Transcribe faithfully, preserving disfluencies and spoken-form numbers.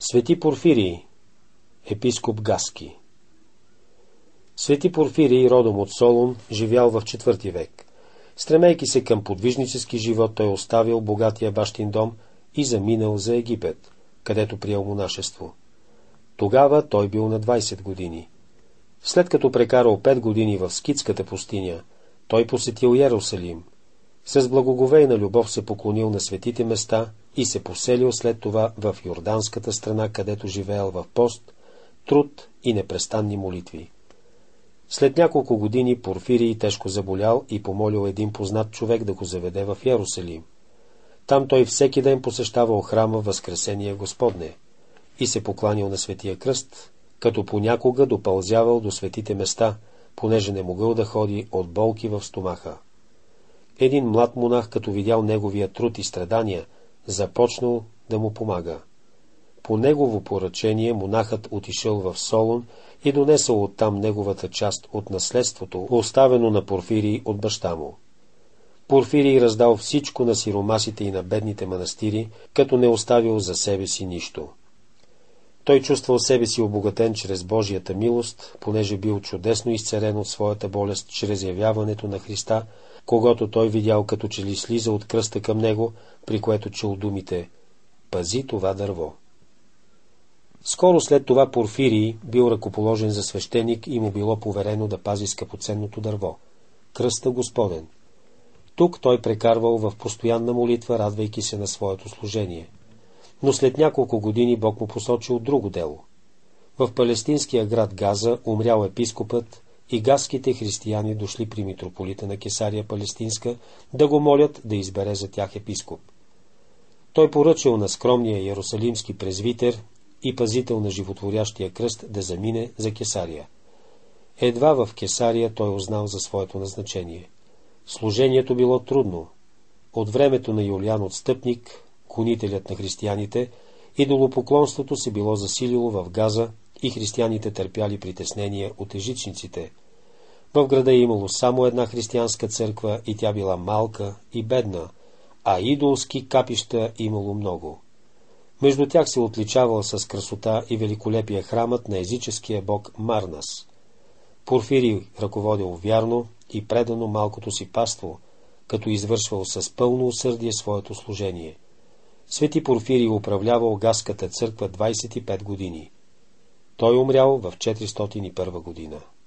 Свети Порфирий, епископ Гаски. Свети Порфирий, родом от Солун, живял в четвърти век. Стремейки се към подвижнически живот, той оставил богатия бащин дом и заминал за Египет, където приел монашество. Тогава той бил на двайсет години. След като прекарал пет години в Скитската пустиня, той посетил Йерусалим. С благоговейна любов се поклонил на светите места и се поселил след това в Йорданската страна, където живеел в пост, труд и непрестанни молитви. След няколко години Порфирий тежко заболял и помолил един познат човек да го заведе в Йерусалим. Там той всеки ден посещавал храма Възкресение Господне и се покланил на Светия кръст, като понякога допълзявал до светите места, понеже не могъл да ходи от болки в стомаха. Един млад монах, като видял неговия труд и страдания, започнал да му помага. По негово поръчение монахът отишъл в Солун и донесъл оттам неговата част от наследството, оставено на Порфирий от баща му. Порфирий раздал всичко на сиромасите и на бедните манастири, като не оставил за себе си нищо. Той чувствал себе си обогатен чрез Божията милост, понеже бил чудесно изцелен от своята болест чрез явяването на Христа, когато той видял като че ли слиза от кръста към него, при което чул думите: „Пази това дърво“. Скоро след това Порфирий бил ръкоположен за свещеник и му било поверено да пази скъпоценното дърво — кръста Господен. Тук той прекарвал в постоянна молитва, радвайки се на своето служение. Но след няколко години Бог му посочил друго дело. В палестинския град Газа умрял епископът и газските християни дошли при митрополита на Кесария Палестинска да го молят да избере за тях епископ. Той поръчал на скромния иерусалимски презвитер и пазител на животворящия кръст да замине за Кесария. Едва в Кесария той узнал за своето назначение. Служението било трудно. От времето на Юлиан Отстъпник, гонителят на християните, идолопоклонството се било засилило в Газа и християните търпяли притеснения от езичниците. В града е имало само една християнска църква и тя била малка и бедна, а идолски капища имало много. Между тях се отличавал с красота и великолепие храмът на езическия бог Марнас. Порфирий ръководил вярно и предано малкото си паство, като извършвал с пълно усърдие своето служение. Свети Порфирий управлявал Газската църква двайсет и пет години. Той умрял в четиристотин и първа година.